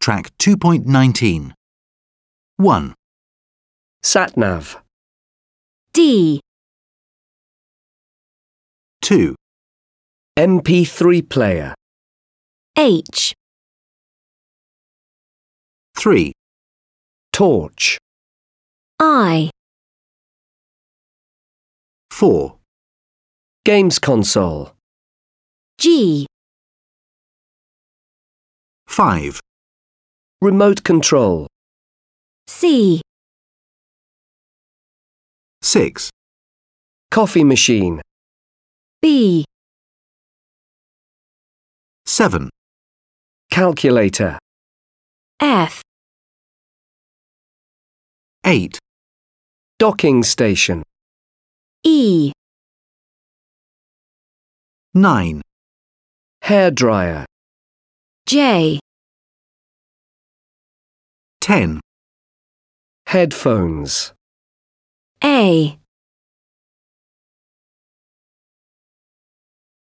Track 2.19. 1, Sat-nav. D, 2, MP3 player. H, 3, Torch. I, 4, Games console. G, 5, Remote control. C, 6, Coffee machine. B, 7, Calculator. F, 8, Docking station. E, 9, Hairdryer. J, 10, Headphones. A,